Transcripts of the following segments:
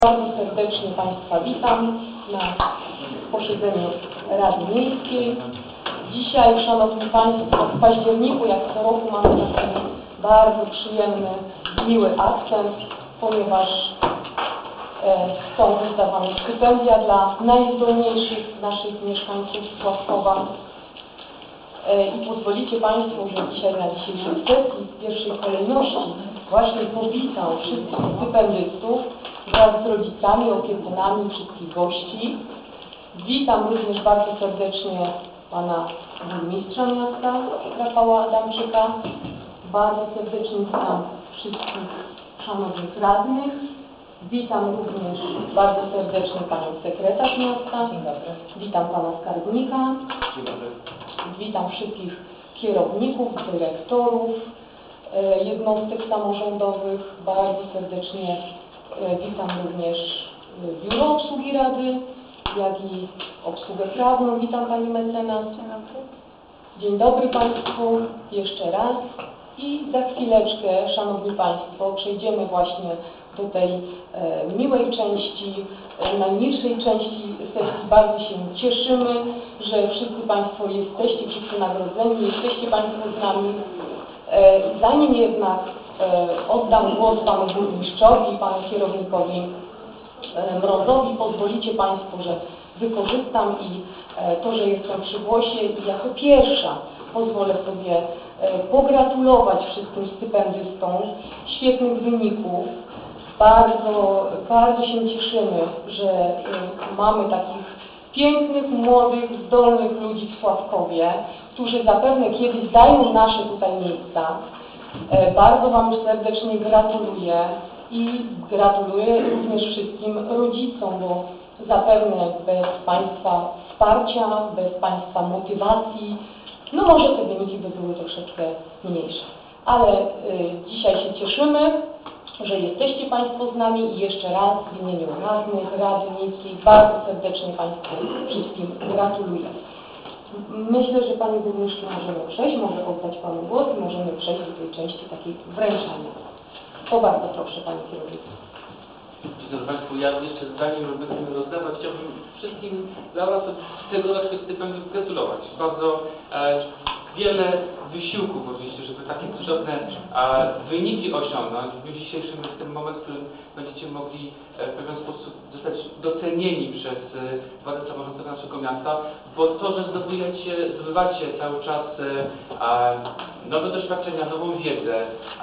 Bardzo serdecznie Państwa witam na posiedzeniu Rady Miejskiej. Dzisiaj, Szanowni Państwo, w październiku, jak co roku, mamy taki bardzo przyjemny, miły akcent, ponieważ są rozdawane stypendia dla najzdolniejszych naszych mieszkańców Sławkowa. I pozwolicie Państwo, że dzisiaj na dzisiejszej sesji w pierwszej kolejności właśnie powitam wszystkich stypendystów wraz z rodzicami, opiekunami, wszystkich gości. Witam również bardzo serdecznie Pana Burmistrza Miasta, Rafała Adamczyka. Bardzo serdecznie witam wszystkich szanownych radnych. Witam również bardzo serdecznie Panią Sekretarz Miasta. Dzień dobry. Witam Pana Skarbnika. Dzień dobry. Witam wszystkich kierowników, dyrektorów jednostek samorządowych. Bardzo serdecznie witam również Biuro Obsługi Rady, jak i obsługę prawną. Witam Pani Mecenas. Dzień dobry. Dzień dobry Państwu jeszcze raz. I za chwileczkę, Szanowni Państwo, przejdziemy właśnie do tej miłej części, najmilszej części sesji. Bardzo się cieszymy, że wszyscy Państwo jesteście, wszyscy nagrodzeni, jesteście Państwo z nami. Zanim jednak oddam głos Panu Burmistrzowi i Panu Kierownikowi Mrozowi, pozwolicie Państwo, że wykorzystam i to, że jestem przy głosie i jako pierwsza pozwolę sobie pogratulować wszystkim stypendystom świetnych wyników. Bardzo się cieszymy, że mamy takich pięknych, młodych, zdolnych ludzi w Sławkowie, którzy zapewne kiedyś dają nasze tutaj miejsca. Bardzo Wam serdecznie gratuluję i gratuluję również wszystkim rodzicom, bo zapewne bez Państwa wsparcia, bez Państwa motywacji, no może te wyniki by były troszeczkę mniejsze. Ale dzisiaj się cieszymy, że jesteście Państwo z nami i jeszcze raz w imieniu radnych Rady Miejskiej bardzo serdecznie Państwu wszystkim gratuluję. Myślę, że Panie Burmistrzu możemy przejść, mogę oddać Panu głos i możemy przejść do tej części takiej wręczania. To bardzo proszę Panie Kierowniku. Dzień dobry Państwu, ja jeszcze zanim będziemy rozdawać, chciałbym wszystkim laureatom tegorocznych stypendiów gratulować. Bardzo wiele wysiłków oczywiście, żeby takie cudowne wyniki osiągnąć. W dniu dzisiejszym jest ten moment, w którym będziecie mogli w pewien sposób zostać docenieni przez władze samorządowe naszego miasta, bo to, że zdobywacie cały czas nowe doświadczenia, nową wiedzę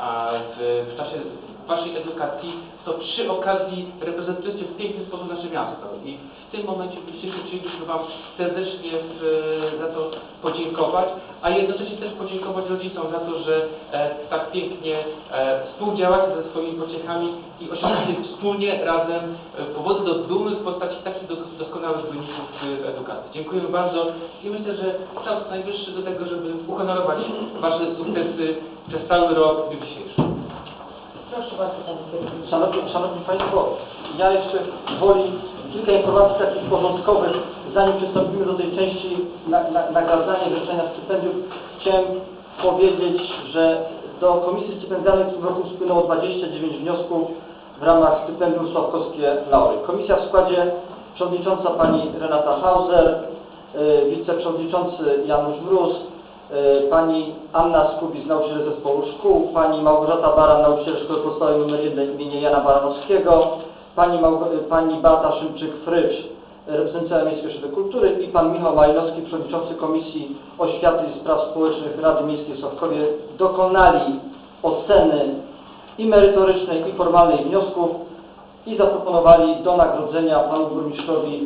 w czasie Waszej edukacji, to przy okazji reprezentujecie w piękny sposób nasze miasto. I w tym momencie chcielibyśmy Wam serdecznie za to podziękować, a jednocześnie też podziękować rodzicom za to, że tak pięknie współdziałacie ze swoimi pociechami i osiągacie wspólnie razem powody do dumy w postaci takich doskonałych wyników w edukacji. Dziękujemy bardzo i myślę, że czas najwyższy do tego, żeby uhonorować Wasze sukcesy przez cały rok w dniu dzisiejszym. Proszę bardzo, Szanowni Państwo, ja jeszcze woli kilka informacji takich porządkowych, zanim przystąpimy do tej części nagradzania i wręczenia stypendiów. Chciałem powiedzieć, że do Komisji Stypendialnej w tym roku spłynęło 29 wniosków w ramach stypendium Sławkowskie Laury. Komisja w składzie przewodnicząca pani Renata Hauser, wiceprzewodniczący Janusz Mróz, pani Anna Skubis, nauczyciel zespołu szkół, pani Małgorzata Baran, nauczyciel szkoły podstawowej nr 1 imienia Jana Baranowskiego, pani Beata Szymczyk-Frycz, reprezentująca Miejskie Ośrodek Kultury i pan Michał Majlowski, przewodniczący Komisji Oświaty i Spraw Społecznych Rady Miejskiej w Sławkowie, dokonali oceny i merytorycznej, i formalnej wniosków i zaproponowali do nagrodzenia panu burmistrzowi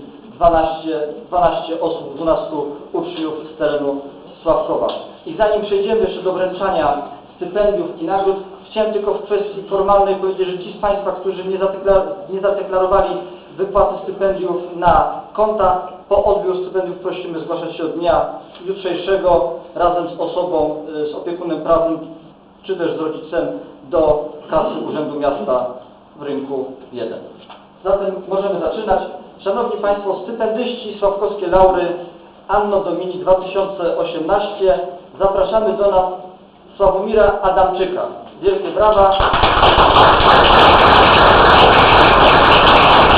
12 osób, 12 uczniów z terenu Sławkowa. I zanim przejdziemy jeszcze do wręczania stypendiów i nagród, chciałem tylko w kwestii formalnej powiedzieć, że ci z Państwa, którzy nie zadeklarowali wypłaty stypendiów na konta, po odbiór stypendiów prosimy zgłaszać się od dnia jutrzejszego razem z osobą, z opiekunem prawnym, czy też z rodzicem do kasy Urzędu Miasta w Rynku 1. Zatem możemy zaczynać. Szanowni Państwo, stypendyści Sławkowskie Laury Anno Domini 2018. Zapraszamy do nas Sławomira Adamczyka. Wielkie brawa.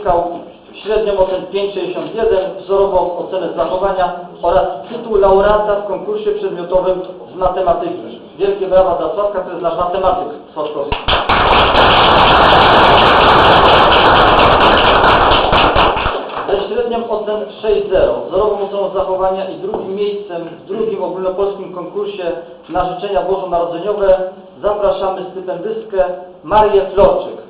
uzyskał średnią ocenę 5,61, wzorową ocenę zachowania oraz tytuł laureata w konkursie przedmiotowym z matematyki. Wielkie brawa dla Sławka, to jest nasz matematyk Sławkowski. Ze średnią ocen 6,0, wzorową oceną zachowania i drugim miejscem w drugim ogólnopolskim konkursie na życzenia bożonarodzeniowe zapraszamy stypendystkę Marię Florczyk.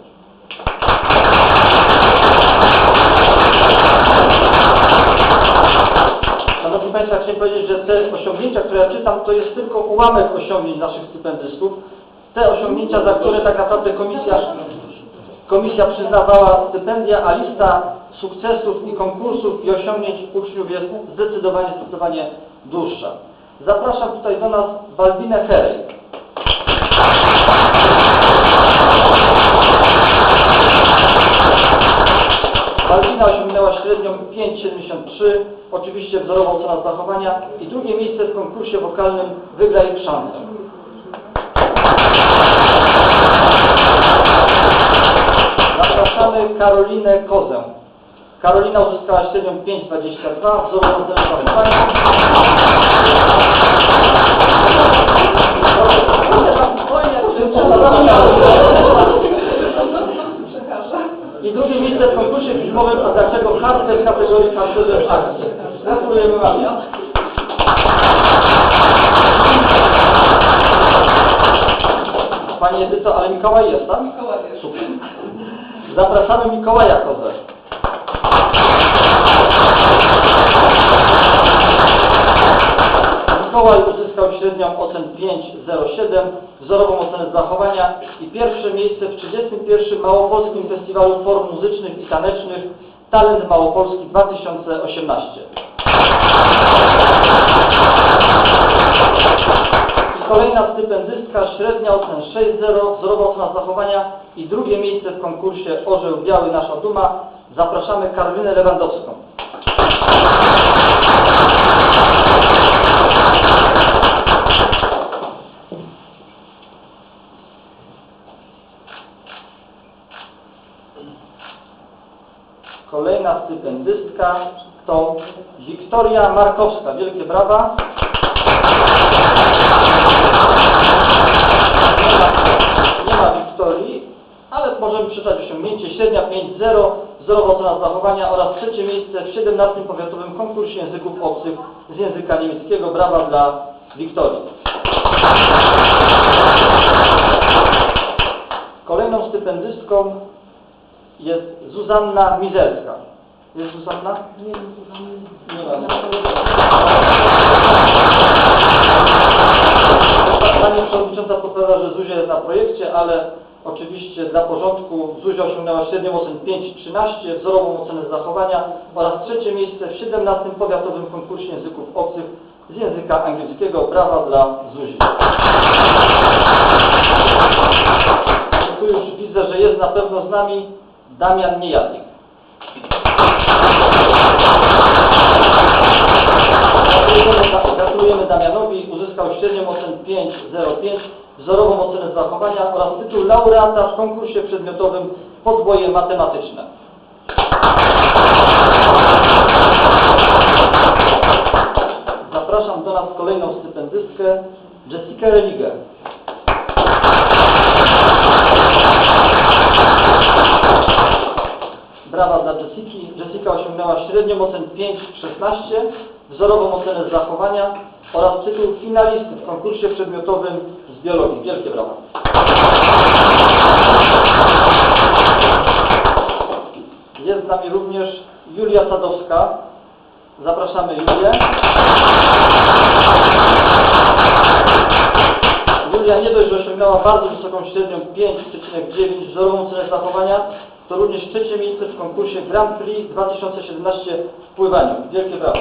Szanowni Państwo, chciałem powiedzieć, że te osiągnięcia, które ja czytam, to jest tylko ułamek osiągnięć naszych stypendystów. Te osiągnięcia, za które tak naprawdę komisja przyznawała stypendia, a lista sukcesów i konkursów i osiągnięć uczniów jest zdecydowanie dłuższa. Zapraszam tutaj do nas Balbinę Herej. Balbina osiągnęła średnią 5,73, oczywiście wzorową ocenę zachowania i drugie miejsce w konkursie wokalnym Wygraj szansę. Zapraszamy Karolinę Kozę. Karolina uzyskała średnią 5,22, wzorową ocenę zachowania. I drugie miejsce w konkursie filmowym, a dlaczego harcer w kategorii harcerze akcji. Gratulujemy Wam. Pani Edyto, ale Mikołaj jest, tak? Mikołaj jest. Super. Zapraszamy Mikołaja Kozę. Mikołaj uzyskał średnią ocen 5,07, wzorową ocenę zachowania i pierwsze miejsce w 31. Małopolskim Festiwalu Form Muzycznych i Tanecznych Talent Małopolski 2018. I kolejna stypendystka, średnia ocen 6,0, wzorowa ocena zachowania i drugie miejsce w konkursie Orzeł Biały Nasza Duma. Zapraszamy Karolinę Lewandowską. Kolejna stypendystka to Wiktoria Markowska. Wielkie brawa. Nie ma Wiktorii, ale możemy przeczytać osiągnięcie. Średnia 5,0, wzorowa ocena zachowania oraz trzecie miejsce w 17. Powiatowym konkursie języków obcych z języka niemieckiego. Brawa dla Wiktorii. Kolejną stypendystką jest Zuzanna Mizerska. Jest Zuzanna? Nie wiem, Zuzanny. Nie ma. Pani Przewodnicząca podpowiada, że Zuzia jest na projekcie, ale oczywiście dla porządku Zuzia osiągnęła średnią ocenę 5,13, wzorową ocenę zachowania oraz trzecie miejsce w 17. Powiatowym konkursie języków obcych z języka angielskiego. Brawa dla Zuzi. Tu już widzę, że jest na pewno z nami Damian Niejadnik. Gratulujemy Damianowi, uzyskał średnią ocenę 5,05, wzorową ocenę zachowania oraz tytuł laureata w konkursie przedmiotowym podwoje matematyczne. Zapraszam do nas kolejną stypendystkę, Jessica Religę. Brawa dla Jessiki. Jessica osiągnęła średnią ocenę 5,16, wzorową ocenę zachowania oraz tytuł finalisty w konkursie przedmiotowym z biologii. Wielkie brawa. Jest z nami również Julia Sadowska. Zapraszamy Julię. Julia nie dość, że osiągnęła bardzo wysoką średnią 5,9, wzorową ocenę zachowania, to również trzecie miejsce w konkursie Grand Prix 2017 w pływaniu. Wielkie brawa.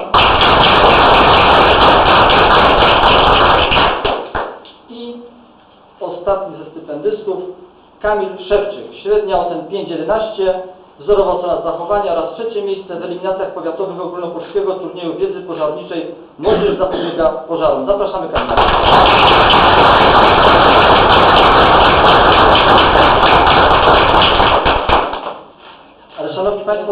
I ostatni ze stypendystów, Kamil Szewczyk. Średnia ocen 5,11, wzorowa ocena zachowania oraz trzecie miejsce w eliminacjach powiatowych ogólnopolskiego turnieju wiedzy pożarniczej Młodzież zapobiega pożarom. Zapraszamy Kamila. Ale Szanowni Państwo,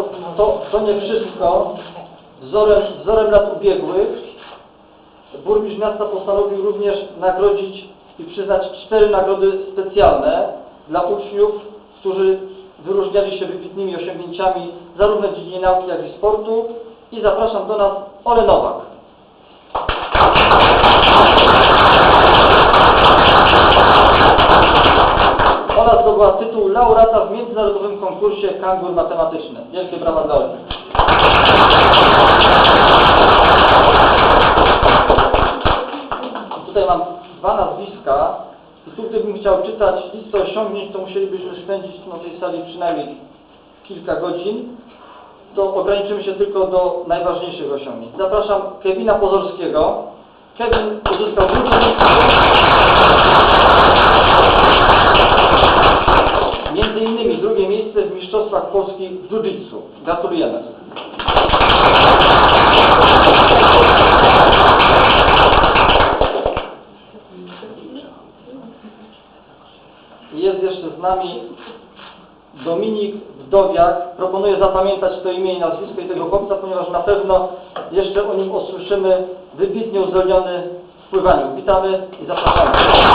To nie wszystko. Wzorem lat ubiegłych burmistrz miasta postanowił również nagrodzić i przyznać 4 nagrody specjalne dla uczniów, którzy wyróżniali się wybitnymi osiągnięciami zarówno w dziedzinie nauki, jak i sportu. I zapraszam do nas Olę Nowak. Ola zdobyła tytuł laureata w międzynarodowym konkursie Kangur matematyczny. Wielkie brawa dla Oli. Tutaj mam 2 nazwiska i tu gdybym chciał czytać listę osiągnięć, to musielibyśmy spędzić na tej sali przynajmniej kilka godzin. To ograniczymy się tylko do najważniejszych osiągnięć. Zapraszam Kevina Pozorskiego. Kevin uzyskał między innymi 2. miejsce w Mistrzostwach Polski w jiu-jitsu. Gratulujemy. Jest jeszcze z nami Dominik Wdowiak. Proponuję zapamiętać to imię i nazwisko i tego chłopca, ponieważ na pewno jeszcze o nim usłyszymy. Wybitnie uzdolniony w pływaniu. Witamy i zapraszamy.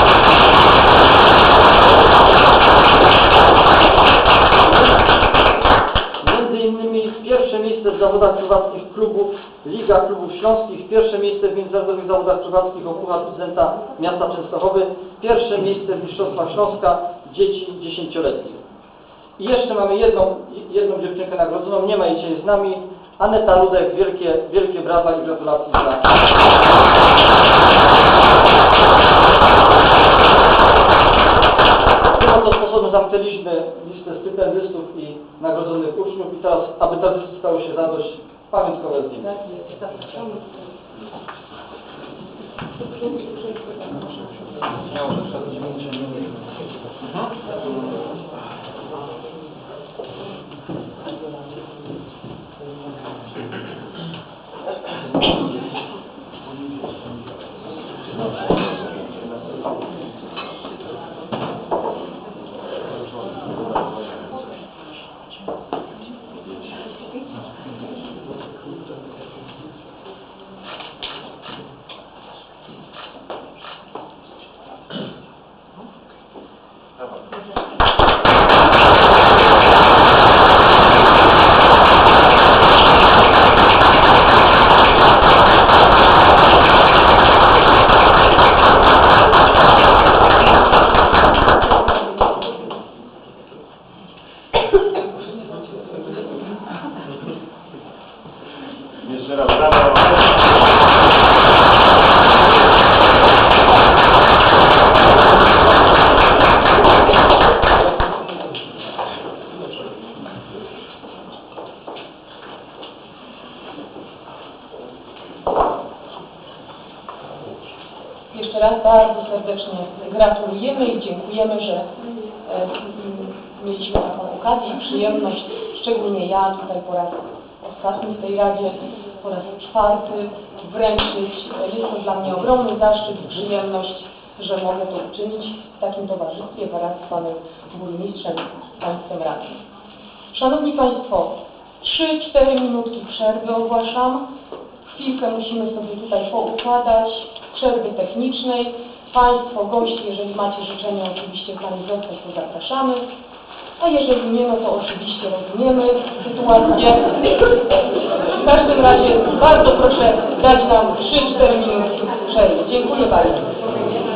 Między innymi 1. miejsce w zawodach pływackich klubów Liga Klubów Śląskich, 1. miejsce w międzynarodowych zawodach pływackich o Puchar Prezydenta Miasta Częstochowy, 1. miejsce w Mistrzostwach Śląska dzieci 10-letnich. I jeszcze mamy jedną dziewczynkę nagrodzoną, nie ma jej dzisiaj z nami, Aneta Rudek. Wielkie brawa i gratulacje dla... W tym oto sposobem zamknęliśmy listę stypendystów i nagrodzonych uczniów i teraz, aby ta lista stała się zadość, pamiątkowe zdjęcie. Jeszcze raz brawo. Jeszcze raz bardzo serdecznie gratulujemy i dziękujemy, że mieliśmy taką okazję i przyjemność, szczególnie ja tutaj po raz ostatni w tej Radzie, po raz 4 wręczyć. Jest to dla mnie ogromny zaszczyt i przyjemność, że mogę to uczynić w takim towarzystwie wraz z panem burmistrzem, państwem radnym. Szanowni Państwo, 3-4 minutki przerwy ogłaszam. Chwilkę musimy sobie tutaj poukładać, przerwy technicznej. Państwo, goście, jeżeli macie życzenie oczywiście z nami zostać, to zapraszamy. A jeżeli nie, no to oczywiście rozumiemy sytuację. W każdym razie bardzo proszę dać nam 3-4 minutki przerwy. Dziękuję bardzo.